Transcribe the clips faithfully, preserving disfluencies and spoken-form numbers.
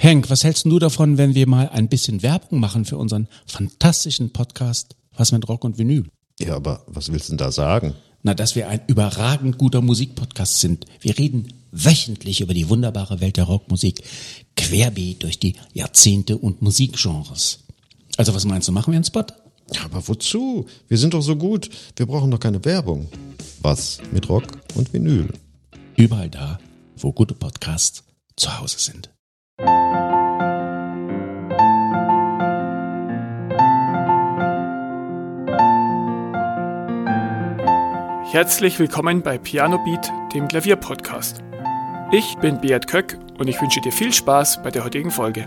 Henk, was hältst du davon, wenn wir mal ein bisschen Werbung machen für unseren fantastischen Podcast Was mit Rock und Vinyl? Ja, aber was willst du denn da sagen? Na, dass wir ein überragend guter Musikpodcast sind. Wir reden wöchentlich über die wunderbare Welt der Rockmusik, querbeet durch die Jahrzehnte und Musikgenres. Also was meinst du, machen wir einen Spot? Ja, aber wozu? Wir sind doch so gut. Wir brauchen doch keine Werbung. Was mit Rock und Vinyl? Überall da, wo gute Podcasts zu Hause sind. Herzlich willkommen bei Piano Beat, dem Klavierpodcast. Ich bin Beat Köck und ich wünsche dir viel Spaß bei der heutigen Folge.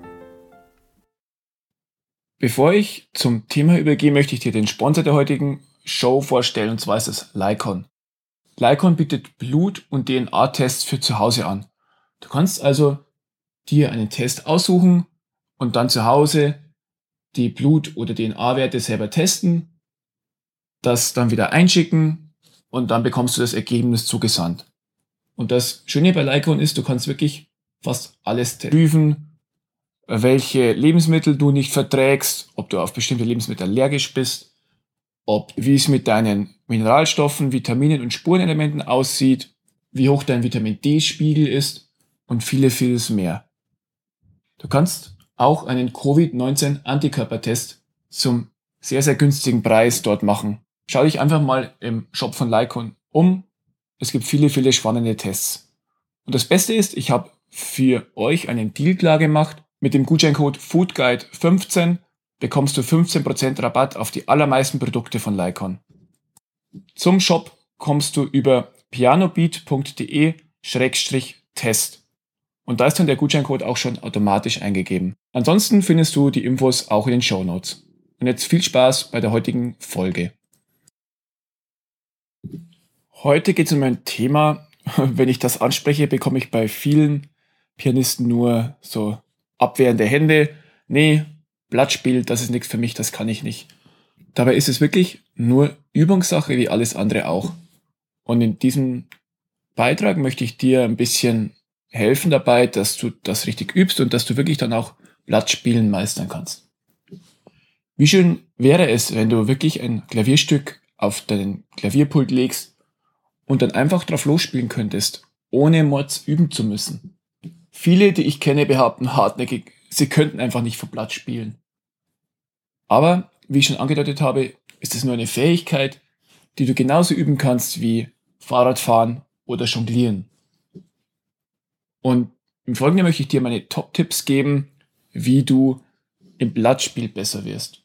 Bevor ich zum Thema übergehe, möchte ich dir den Sponsor der heutigen Show vorstellen, und zwar ist es Lycon. Lycon bietet Blut- und D N A-Tests für zu Hause an. Du kannst also dir einen Test aussuchen und dann zu Hause die Blut- oder D N A-Werte selber testen, das dann wieder einschicken und dann bekommst du das Ergebnis zugesandt. Und das Schöne bei Lycon ist, du kannst wirklich fast alles prüfen, welche Lebensmittel du nicht verträgst, ob du auf bestimmte Lebensmittel allergisch bist, ob wie es mit deinen Mineralstoffen, Vitaminen und Spurenelementen aussieht, wie hoch dein Vitamin D-Spiegel ist und viele, vieles mehr. Du kannst auch einen Covid neunzehn Antikörpertest zum sehr, sehr günstigen Preis dort machen. Schau dich einfach mal im Shop von Lycon um. Es gibt viele, viele spannende Tests. Und das Beste ist, ich habe für euch einen Deal klar gemacht. Mit dem Gutscheincode foodguide fünfzehn bekommst du fünfzehn Prozent Rabatt auf die allermeisten Produkte von Lycon. Zum Shop kommst du über pianobeat punkt de Schrägstrich Test. Und da ist dann der Gutscheincode auch schon automatisch eingegeben. Ansonsten findest du die Infos auch in den Shownotes. Und jetzt viel Spaß bei der heutigen Folge. Heute geht es um ein Thema, wenn ich das anspreche, bekomme ich bei vielen Pianisten nur so abwehrende Hände. Nee, Blattspiel, das ist nichts für mich, das kann ich nicht. Dabei ist es wirklich nur Übungssache wie alles andere auch. Und in diesem Beitrag möchte ich dir ein bisschen helfen dabei, dass du das richtig übst und dass du wirklich dann auch Blattspielen meistern kannst. Wie schön wäre es, wenn du wirklich ein Klavierstück auf deinen Klavierpult legst und dann einfach drauf losspielen könntest, ohne Mords üben zu müssen. Viele, die ich kenne, behaupten hartnäckig, sie könnten einfach nicht vom Blatt spielen. Aber, wie ich schon angedeutet habe, ist es nur eine Fähigkeit, die du genauso üben kannst wie Fahrradfahren oder Jonglieren. Und im Folgenden möchte ich dir meine Top-Tipps geben, wie du im Blattspiel besser wirst.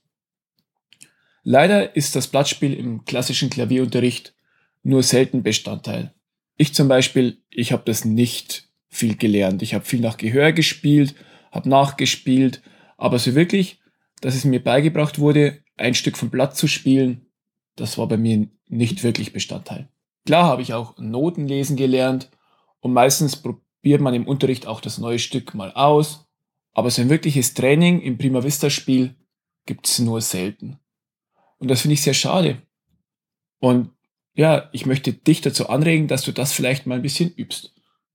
Leider ist das Blattspiel im klassischen Klavierunterricht nur selten Bestandteil. Ich zum Beispiel, ich habe das nicht viel gelernt. Ich habe viel nach Gehör gespielt, habe nachgespielt, aber so wirklich, dass es mir beigebracht wurde, ein Stück vom Blatt zu spielen, das war bei mir nicht wirklich Bestandteil. Klar habe ich auch Noten lesen gelernt und meistens probiert man im Unterricht auch das neue Stück mal aus, aber so ein wirkliches Training im Prima Vista Spiel gibt es nur selten. Und das finde ich sehr schade. Und ja, ich möchte dich dazu anregen, dass du das vielleicht mal ein bisschen übst.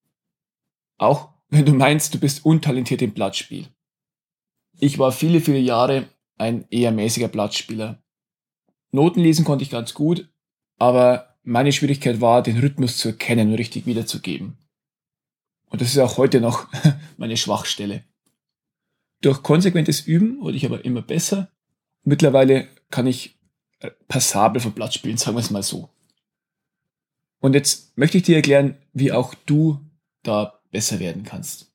Auch wenn du meinst, du bist untalentiert im Blattspiel. Ich war viele, viele Jahre ein eher mäßiger Blattspieler. Noten lesen konnte ich ganz gut, aber meine Schwierigkeit war, den Rhythmus zu erkennen und richtig wiederzugeben. Und das ist auch heute noch meine Schwachstelle. Durch konsequentes Üben wurde ich aber immer besser. Mittlerweile kann ich passabel vom Blatt spielen, sagen wir es mal so. Und jetzt möchte ich dir erklären, wie auch du da besser werden kannst.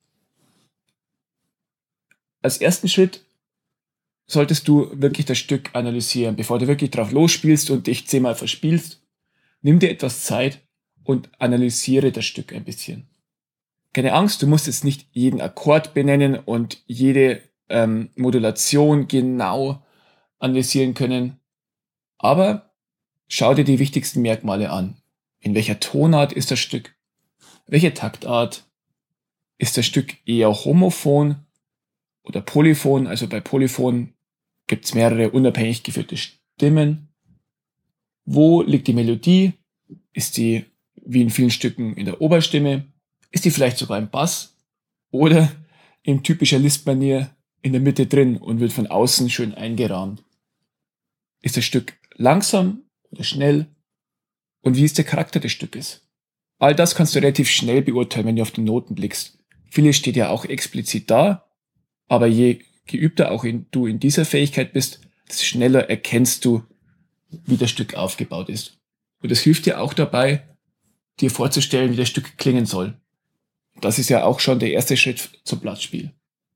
Als ersten Schritt solltest du wirklich das Stück analysieren, bevor du wirklich drauf losspielst und dich zehnmal verspielst. Nimm dir etwas Zeit und analysiere das Stück ein bisschen. Keine Angst, du musst jetzt nicht jeden Akkord benennen und jede ähm, Modulation genau analysieren können, aber schau dir die wichtigsten Merkmale an. In welcher Tonart ist das Stück? Welche Taktart? Ist das Stück eher homophon oder polyphon? Also bei Polyphon gibt es mehrere unabhängig geführte Stimmen. Wo liegt die Melodie? Ist die, wie in vielen Stücken, in der Oberstimme? Ist die vielleicht sogar im Bass? Oder in typischer Liszt-Manier in der Mitte drin und wird von außen schön eingerahmt. Ist das Stück langsam oder schnell? Und wie ist der Charakter des Stückes? All das kannst du relativ schnell beurteilen, wenn du auf die Noten blickst. Vieles steht ja auch explizit da, aber je geübter auch in, du in dieser Fähigkeit bist, desto schneller erkennst du, wie das Stück aufgebaut ist. Und das hilft dir auch dabei, dir vorzustellen, wie das Stück klingen soll. Das ist ja auch schon der erste Schritt zum Blattspiel.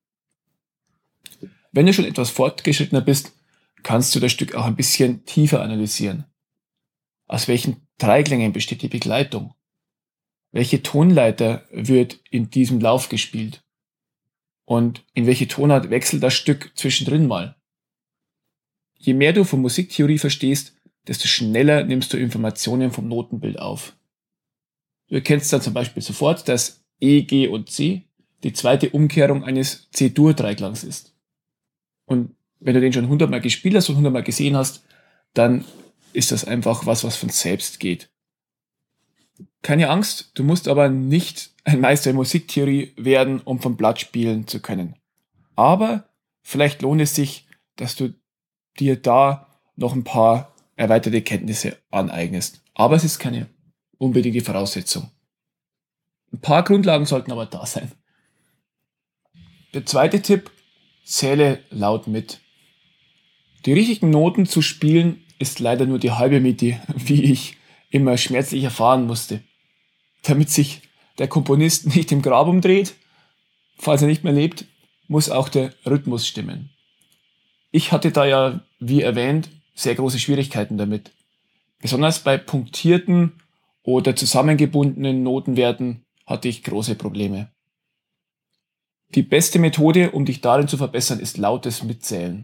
Wenn du schon etwas fortgeschrittener bist, kannst du das Stück auch ein bisschen tiefer analysieren. Aus welchen Dreiklängen besteht die Begleitung? Welche Tonleiter wird in diesem Lauf gespielt? Und in welche Tonart wechselt das Stück zwischendrin mal? Je mehr du von Musiktheorie verstehst, desto schneller nimmst du Informationen vom Notenbild auf. Du erkennst dann zum Beispiel sofort, dass E, G und C die zweite Umkehrung eines C-Dur-Dreiklangs ist. Und wenn du den schon hundertmal gespielt hast und hundertmal gesehen hast, dann ist das einfach was, was von selbst geht. Keine Angst, du musst aber nicht ein Meister in Musiktheorie werden, um vom Blatt spielen zu können. Aber vielleicht lohnt es sich, dass du dir da noch ein paar erweiterte Kenntnisse aneignest. Aber es ist keine unbedingte Voraussetzung. Ein paar Grundlagen sollten aber da sein. Der zweite Tipp: Zähle laut mit. Die richtigen Noten zu spielen ist leider nur die halbe Miete, wie ich immer schmerzlich erfahren musste. Damit sich der Komponist nicht im Grab umdreht, falls er nicht mehr lebt, muss auch der Rhythmus stimmen. Ich hatte da ja, wie erwähnt, sehr große Schwierigkeiten damit. Besonders bei punktierten oder zusammengebundenen Notenwerten hatte ich große Probleme. Die beste Methode, um dich darin zu verbessern, ist lautes Mitzählen.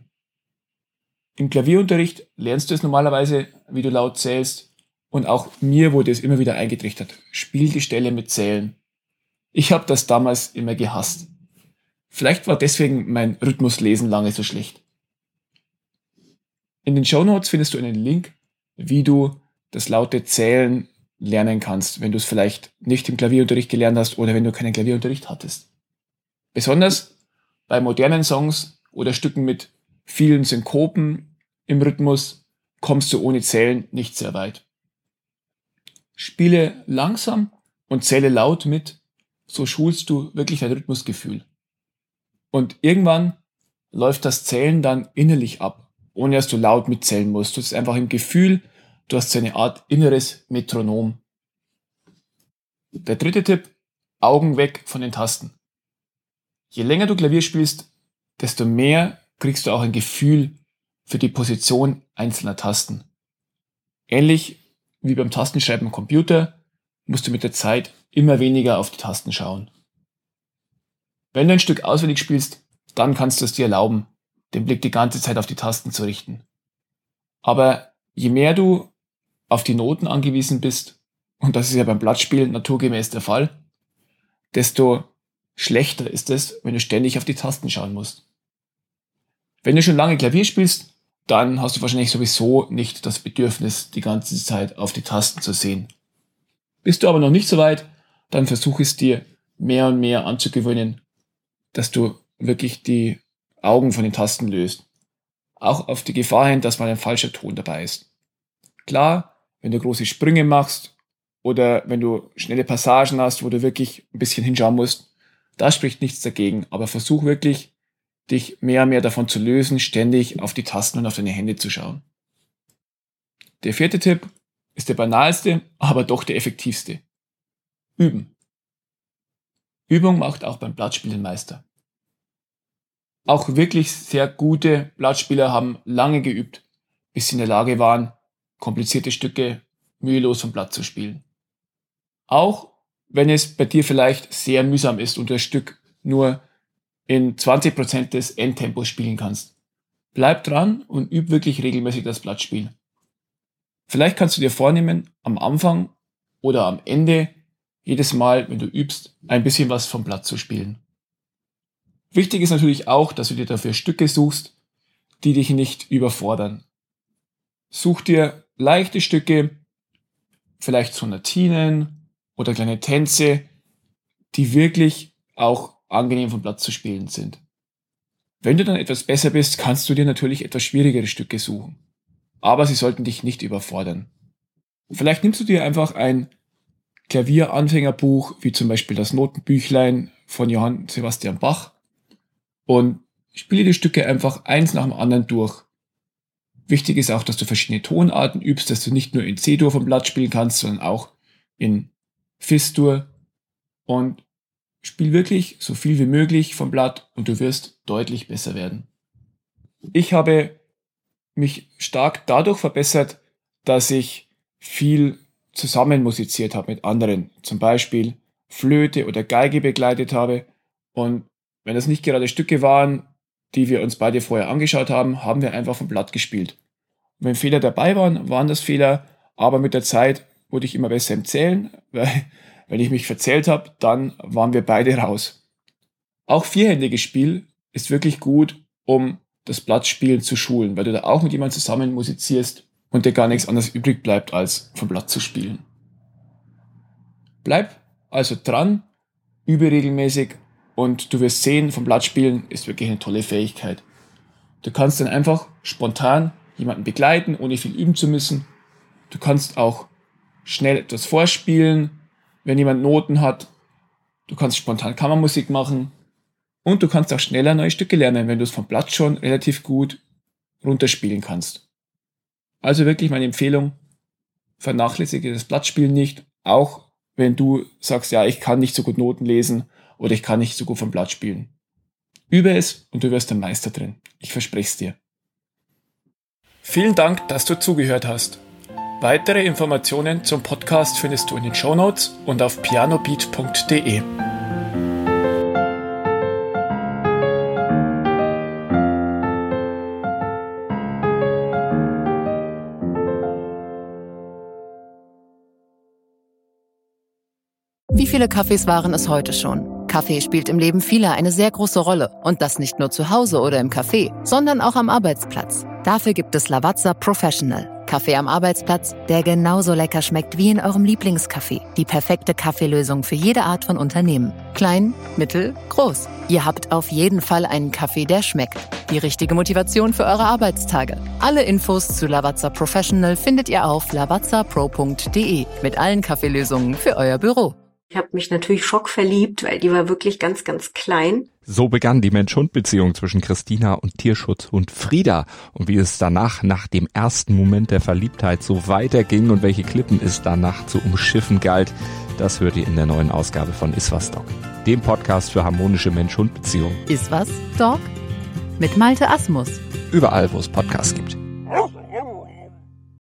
Im Klavierunterricht lernst du es normalerweise, wie du laut zählst, und auch mir wurde es immer wieder eingetrichtert. Spiel die Stelle mit Zählen. Ich habe das damals immer gehasst. Vielleicht war deswegen mein Rhythmuslesen lange so schlecht. In den Shownotes findest du einen Link, wie du das laute Zählen lernen kannst, wenn du es vielleicht nicht im Klavierunterricht gelernt hast oder wenn du keinen Klavierunterricht hattest. Besonders bei modernen Songs oder Stücken mit vielen Synkopen im Rhythmus kommst du ohne Zählen nicht sehr weit. Spiele langsam und zähle laut mit, so schulst du wirklich dein Rhythmusgefühl. Und irgendwann läuft das Zählen dann innerlich ab, ohne dass du laut mitzählen musst. Du hast einfach im Gefühl, du hast so eine Art inneres Metronom. Der dritte Tipp: Augen weg von den Tasten. Je länger du Klavier spielst, desto mehr kriegst du auch ein Gefühl für die Position einzelner Tasten. Ähnlich wie beim Tastenschreiben am Computer musst du mit der Zeit immer weniger auf die Tasten schauen. Wenn du ein Stück auswendig spielst, dann kannst du es dir erlauben, den Blick die ganze Zeit auf die Tasten zu richten. Aber je mehr du auf die Noten angewiesen bist, und das ist ja beim Blattspielen naturgemäß der Fall, desto schlechter ist es, wenn du ständig auf die Tasten schauen musst. Wenn du schon lange Klavier spielst, dann hast du wahrscheinlich sowieso nicht das Bedürfnis, die ganze Zeit auf die Tasten zu sehen. Bist du aber noch nicht so weit, dann versuch es dir mehr und mehr anzugewöhnen, dass du wirklich die Augen von den Tasten löst. Auch auf die Gefahr hin, dass mal ein falscher Ton dabei ist. Klar, wenn du große Sprünge machst oder wenn du schnelle Passagen hast, wo du wirklich ein bisschen hinschauen musst, da spricht nichts dagegen. Aber versuch wirklich, dich mehr und mehr davon zu lösen, ständig auf die Tasten und auf deine Hände zu schauen. Der vierte Tipp ist der banalste, aber doch der effektivste. Üben. Übung macht auch beim Blattspielen Meister. Auch wirklich sehr gute Blattspieler haben lange geübt, bis sie in der Lage waren, komplizierte Stücke mühelos vom Blatt zu spielen. Auch wenn es bei dir vielleicht sehr mühsam ist und du das Stück nur in zwanzig Prozent des Endtempos spielen kannst. Bleib dran und üb wirklich regelmäßig das Blattspiel. Vielleicht kannst du dir vornehmen, am Anfang oder am Ende, jedes Mal, wenn du übst, ein bisschen was vom Blatt zu spielen. Wichtig ist natürlich auch, dass du dir dafür Stücke suchst, die dich nicht überfordern. Such dir leichte Stücke, vielleicht Sonatinen oder kleine Tänze, die wirklich auch angenehm vom Blatt zu spielen sind. Wenn du dann etwas besser bist, kannst du dir natürlich etwas schwierigere Stücke suchen. Aber sie sollten dich nicht überfordern. Vielleicht nimmst du dir einfach ein Klavieranfängerbuch, wie zum Beispiel das Notenbüchlein von Johann Sebastian Bach, und spiele die Stücke einfach eins nach dem anderen durch. Wichtig ist auch, dass du verschiedene Tonarten übst, dass du nicht nur in C-Dur vom Blatt spielen kannst, sondern auch in Fis-Dur, und spiel wirklich so viel wie möglich vom Blatt und du wirst deutlich besser werden. Ich habe mich stark dadurch verbessert, dass ich viel zusammen musiziert habe mit anderen, zum Beispiel Flöte oder Geige begleitet habe, und wenn das nicht gerade Stücke waren, die wir uns beide vorher angeschaut haben, haben wir einfach vom Blatt gespielt. Und wenn Fehler dabei waren, waren das Fehler, aber mit der Zeit wurde ich immer besser im Zählen, weil wenn ich mich verzählt habe, dann waren wir beide raus. Auch vierhändiges Spiel ist wirklich gut, um das Blattspielen zu schulen, weil du da auch mit jemandem zusammen musizierst und dir gar nichts anderes übrig bleibt, als vom Blatt zu spielen. Bleib also dran, übe regelmäßig, und du wirst sehen, vom Blattspielen ist wirklich eine tolle Fähigkeit. Du kannst dann einfach spontan jemanden begleiten, ohne viel üben zu müssen. Du kannst auch schnell etwas vorspielen, wenn jemand Noten hat. Du kannst spontan Kammermusik machen. Und du kannst auch schneller neue Stücke lernen, wenn du es vom Blatt schon relativ gut runterspielen kannst. Also wirklich meine Empfehlung, vernachlässige das Blattspielen nicht, auch wenn du sagst, ja, ich kann nicht so gut Noten lesen oder ich kann nicht so gut vom Blatt spielen. Übe es und du wirst ein Meister drin. Ich verspreche es dir. Vielen Dank, dass du zugehört hast. Weitere Informationen zum Podcast findest du in den Shownotes und auf pianobeat punkt de. Wie viele Kaffees waren es heute schon? Kaffee spielt im Leben vieler eine sehr große Rolle. Und das nicht nur zu Hause oder im Café, sondern auch am Arbeitsplatz. Dafür gibt es Lavazza Professional. Kaffee am Arbeitsplatz, der genauso lecker schmeckt wie in eurem Lieblingscafé. Die perfekte Kaffeelösung für jede Art von Unternehmen. Klein, mittel, groß. Ihr habt auf jeden Fall einen Kaffee, der schmeckt. Die richtige Motivation für eure Arbeitstage. Alle Infos zu Lavazza Professional findet ihr auf lavazza pro punkt de mit allen Kaffeelösungen für euer Büro. Ich habe mich natürlich schockverliebt, weil die war wirklich ganz, ganz klein. So begann die Mensch-Hund-Beziehung zwischen Christina und Tierschutzhund Frieda. Und wie es danach, nach dem ersten Moment der Verliebtheit, so weiterging und welche Klippen es danach zu umschiffen galt, das hört ihr in der neuen Ausgabe von Iswas Dog, dem Podcast für harmonische Mensch-Hund-Beziehungen. Iswas Dog? Mit Malte Asmus. Überall, wo es Podcasts gibt.